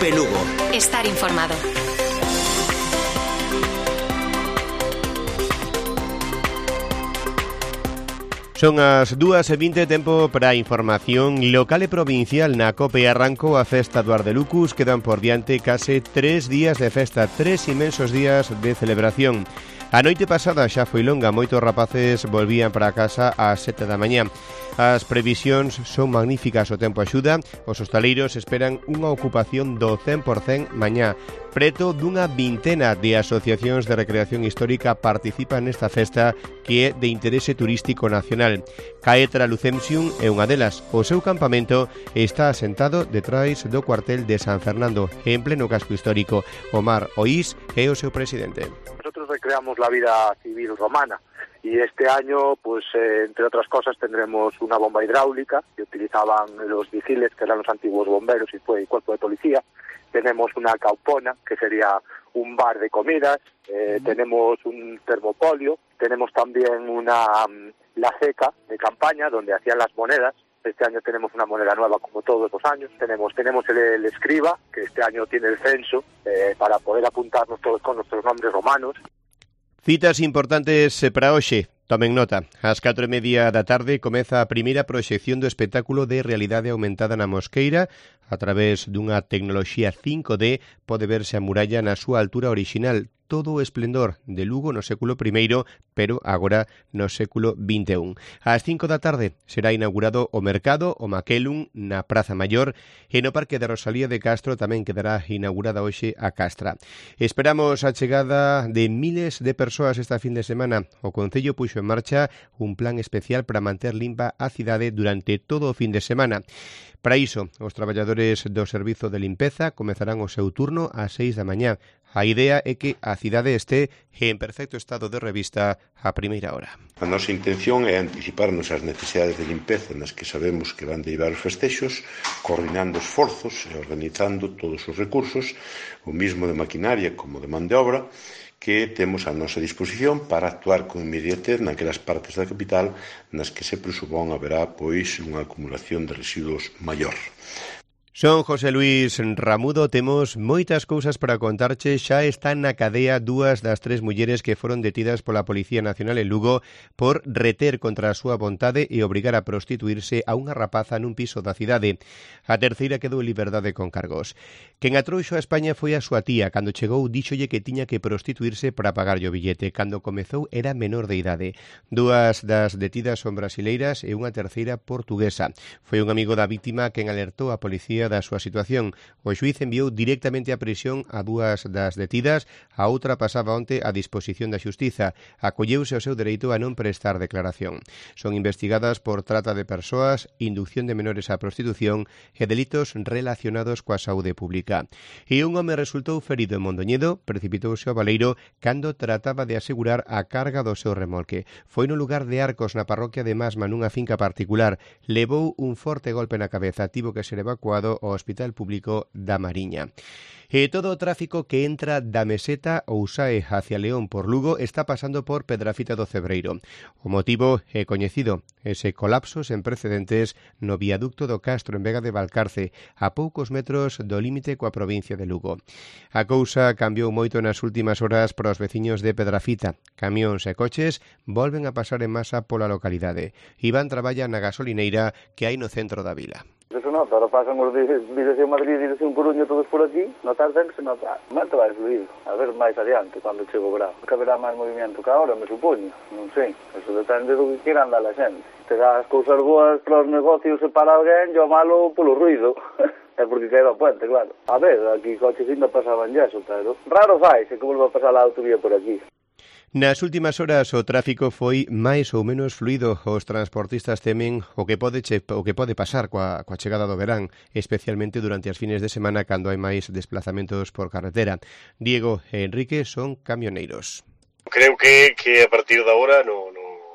Cope Lugo. Estar informado. Son as 2:20, tempo para a información local e provincial. Na Cope arrancou a festa do Ardelucus. Quedan por diante case 3 días de festa, 3 inmensos días de celebración. A noite pasada xa foi longa, moitos rapaces volvían para casa ás 7 da mañá. As previsións son magníficas, o tempo axuda. Os hostaleiros esperan unha ocupación do 100% mañá. Preto dunha vintena de asociacións de recreación histórica participan nesta festa que é de interese turístico nacional. Caetra Lucemsium é unha delas. O seu campamento está asentado detrás do cuartel de San Fernando, en pleno casco histórico. Omar Oís é o seu presidente. Nosotros recreamos la vida civil romana y este año, pues entre otras cosas, tendremos una bomba hidráulica que utilizaban los vigiles, que eran los antiguos bomberos y cuerpo de policía. Tenemos una caupona, que sería un bar de comidas. Tenemos un termopolio. Tenemos también la ceca de campaña, donde hacían las monedas. Este año tenemos una moneda nueva, como todos los años. Tenemos el escriba, que este año tiene el censo, para poder apuntarnos todos con nuestros nombres romanos. Citas importantes para hoxe. Tomen nota. Ás 4:30 da tarde comeza a primeira proxección do espectáculo de realidade aumentada na Mosqueira. A través dunha tecnoloxía 5D pode verse a muralla na súa altura orixinal. Todo o esplendor de Lugo no século I, pero agora no século XXI. Ás 5 da tarde será inaugurado o mercado, o Maquelum, na Praza Maior, e no Parque de Rosalía de Castro tamén quedará inaugurada hoxe a Castra. Esperamos a chegada de miles de persoas esta fin de semana. O Concello puxo en marcha un plan especial para manter limpa a cidade durante todo o fin de semana. Para iso, os traballadores do Servizo de Limpeza comezarán o seu turno ás 6 da mañá. A idea é que a cidade este en perfecto estado de revista a primeira hora. A nosa intención é anticiparnos ás necesidades de limpeza nas que sabemos que van derivar os festexos, coordinando esforzos e organizando todos os recursos, o mismo de maquinaria como de man de obra, que temos a nosa disposición para actuar con inmediatez naquelas partes da capital nas que se presupón haberá pois unha acumulación de residuos maior. Son José Luis Ramudo, temos moitas cousas para contarche. Xa están na cadea 2 das 3 mulleres que foron detidas pola Policía Nacional en Lugo por reter contra a súa vontade e obrigar a prostituirse a unha rapaza nun piso da cidade. A terceira quedou en liberdade con cargos. Quen a trouxo a España foi a súa tía. Cando chegou, díxolle que tiña que prostituirse para pagarlle o billete. Cando comezou era menor de idade. 2 das detidas son brasileiras e unha terceira portuguesa. Foi un amigo da vítima quen alertou a policía da súa situación. O xuíz enviou directamente a prisión a 2 das detidas, a outra pasaba onte a disposición da xustiza. Acolleuse ao seu dereito a non prestar declaración. Son investigadas por trata de persoas, inducción de menores á prostitución e delitos relacionados coa saúde pública. E un home resultou ferido en Mondoñedo, precipitouse ao baleiro cando trataba de asegurar a carga do seu remolque. Foi no lugar de Arcos, na parroquia de Masma, nunha finca particular. Levou un forte golpe na cabeza, tivo que ser evacuado ao Hospital Público da Mariña. E todo o tráfico que entra da Meseta ou sae hacia León por Lugo está pasando por Pedrafita do Cebreiro. O motivo é coñecido, ese colapso sen precedentes no viaducto do Castro en Vega de Valcarce, a poucos metros do límite coa provincia de Lugo. A cousa cambiou moito nas últimas horas para os veciños de Pedrafita. Camións e coches volven a pasar en masa pola localidade. Iván traballa na gasolineira que hai no centro da vila. Eso nota, ahora pasan os de dirección Madrid e dirección Coruña todos por aquí, notar ten que se nota. O momento vai fluido, a ver máis adiante, cando chego o verán. Que haberá máis movimento que ahora, me supoño, non sei. Eso depende do que queira andar a xente. Te das cousas boas para os negocios e para alguén, e o malo polo ruido. É porque cae do puente, claro. A ver, aquí coches ainda pasaban ya eso, pero raro fai, se que volva a pasar a autovía por aquí. Nas últimas horas o tráfico foi máis ou menos fluido. Os transportistas temen o que pode pasar coa chegada do verán, especialmente durante as fines de semana cando hai máis desplazamentos por carretera. Diego e Enrique son camioneiros. Creo que a partir de agora no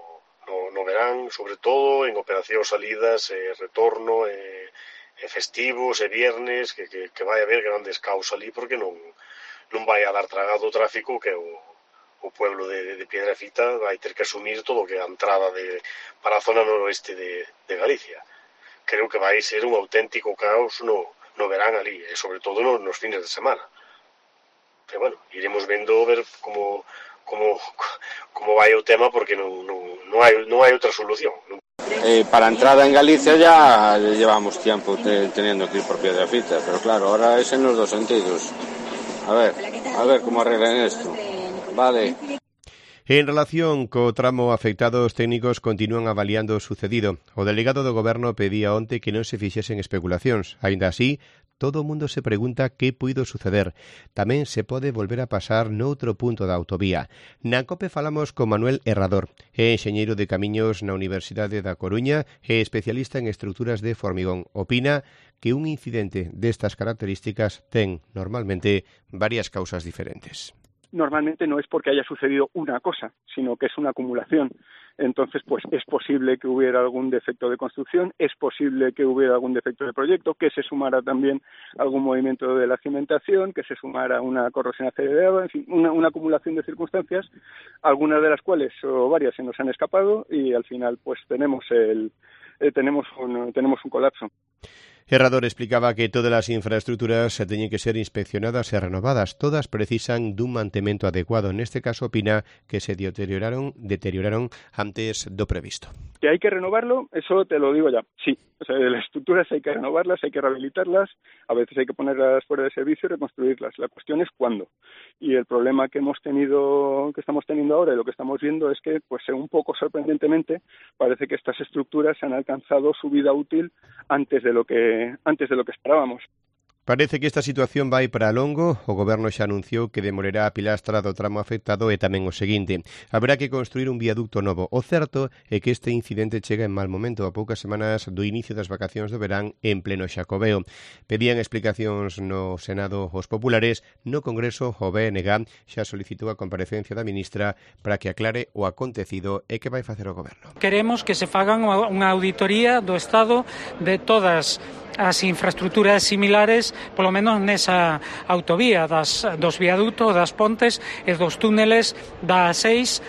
verán, sobre todo en operacións salidas, retorno, festivos e viernes, que vai haber grandes caos ali porque non vai a dar tragado o tráfico que o pueblo de Piedrafita vai ter que asumir todo o que é a entrada para a zona noroeste de Galicia. Creo que vai ser un auténtico caos no verán ali, e sobre todo nos fines de semana. Pero bueno, iremos vendo ver como vai o tema, porque non hai outra solución. Para entrada en Galicia ya llevamos tiempo teniendo que ir por Piedrafita, pero claro, ahora es en los dos sentidos. A ver cómo arreglan esto. Vale. En relación co tramo afectado, os técnicos continúan avaliando o sucedido. O delegado do Goberno pedía onte que non se fixesen especulacións. Aínda así, todo o mundo se pregunta que puido suceder. Tamén se pode volver a pasar noutro punto da autovía. Na COPE falamos con Manuel Herrador, é enxeñeiro de camiños na Universidade da Coruña e especialista en estruturas de formigón. Opina que un incidente destas características ten, normalmente, varias causas diferentes. Normalmente no es porque haya sucedido una cosa, sino que es una acumulación. Entonces, pues es posible que hubiera algún defecto de construcción, es posible que hubiera algún defecto de proyecto, que se sumara también algún movimiento de la cimentación, que se sumara una corrosión acelerada, en fin, una acumulación de circunstancias, algunas de las cuales o varias se nos han escapado y al final pues tenemos un colapso. Herrador explicaba que todas as infraestructuras teñen que ser inspeccionadas e renovadas. Todas precisan dun mantemento adecuado. Neste caso, opina que se deterioraron antes do previsto. ¿Que hay que renovarlo? Eso te lo digo ya. Sí. O sea, las estructuras hay que renovarlas, hay que rehabilitarlas, a veces hay que ponerlas fuera de servicio y reconstruirlas. La cuestión es cuándo. Y el problema que estamos teniendo ahora y lo que estamos viendo es que, pues un poco sorprendentemente, parece que estas estructuras han alcanzado su vida útil antes de lo que esperábamos. Parece que esta situación vai para longo. O Goberno xa anunciou que demorará a pilastra do tramo afectado e tamén o seguinte. Haberá que construir un viaducto novo. O certo é que este incidente chega en mal momento, a poucas semanas do inicio das vacacións do verán en pleno Xacobeo. Pedían explicacións no Senado os populares. No Congreso, o BNG xa solicitou a comparecencia da ministra para que aclare o acontecido e que vai facer o Goberno. Queremos que se fagan unha auditoría do estado de todas as infraestructuras similares, polo menos nesa autovía, dos viadutos, das pontes e dos túneles da A6,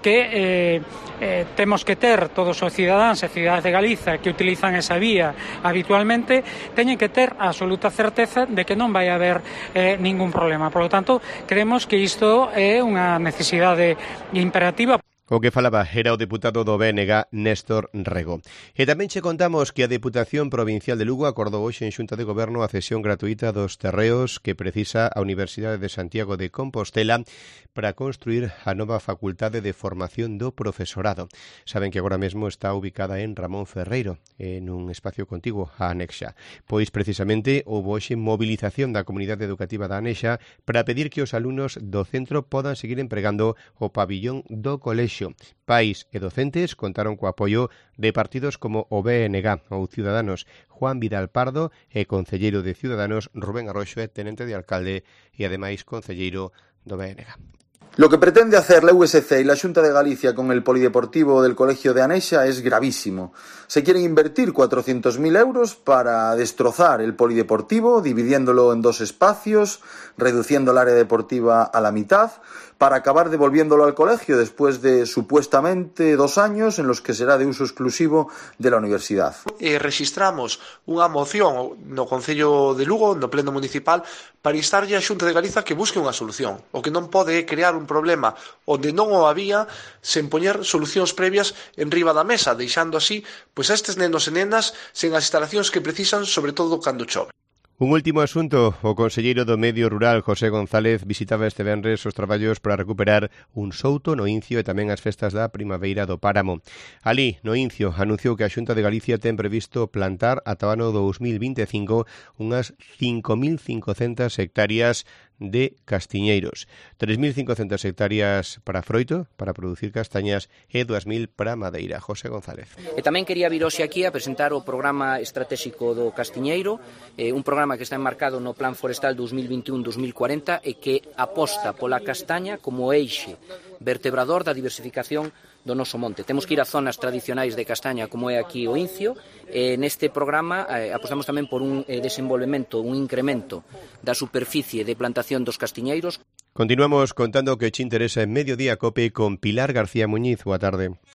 porque temos que ter todos os cidadáns e cidades de Galiza que utilizan esa vía habitualmente, teñen que ter a absoluta certeza de que non vai haber ningún problema. Por lo tanto, creemos que isto é unha necesidade imperativa. O que falaba era o deputado do BNG, Néstor Rego. E tamén che contamos que a Deputación Provincial de Lugo acordou hoxe en Xunta de Goberno a cesión gratuita dos terreos que precisa a Universidade de Santiago de Compostela para construir a nova Facultade de Formación do Profesorado. Saben que agora mesmo está ubicada en Ramón Ferreiro, en un espacio contiguo a Anexa. Pois precisamente houve hoxe movilización da comunidade educativa da Anexa para pedir que os alumnos do centro podan seguir empregando o pabillón do colexio. Pais e docentes contaron co apoio de partidos como o BNG ou Ciudadanos. Juan Vidal Pardo é concelleiro de Ciudadanos, Rubén Arroxo é tenente de alcalde e ademais concelleiro do BNG. Lo que pretende hacer la USC y la Xunta de Galicia con el polideportivo del Colegio de Anexa es gravísimo. Se quieren invertir 400.000 euros para destrozar el polideportivo, dividiéndolo en dos espacios, reduciendo el área deportiva a la mitad, para acabar devolviéndolo al colegio después de supuestamente 2 años en los que será de uso exclusivo de la universidad. Registramos unha moción no Concello de Lugo, no Pleno Municipal, para instarlle a Xunta de Galiza que busque unha solución. O que non pode é crear un problema onde non o había sen poñer solucións previas en riba da mesa, deixando así pois a estes nenos e nenas sen as instalacións que precisan, sobre todo cando chove. Un último asunto, o conselleiro do Medio Rural, José González, visitaba este venres os traballos para recuperar un souto no Incio e tamén as festas da primavera do Páramo. Alí, no Incio, anunciou que a Xunta de Galicia ten previsto plantar ata o ano 2025 unhas 5.500 hectáreas de castiñeiros, 3.500 hectáreas para froito, para producir castañas, e 2.000 para madeira. José González. E tamén quería vir hoxe aquí a presentar o programa estratégico do castiñeiro, un programa que está enmarcado no Plan Forestal 2021-2040 e que aposta pola castaña como eixe vertebrador da diversificación do noso monte. Temos que ir a zonas tradicionais de castaña como é aquí o Incio. Neste programa apostamos tamén por un desenvolvemento, un incremento da superficie de plantación dos castiñeiros. Continuamos contando que che interesa en Mediodía Cope con Pilar García Muñiz. Boa tarde.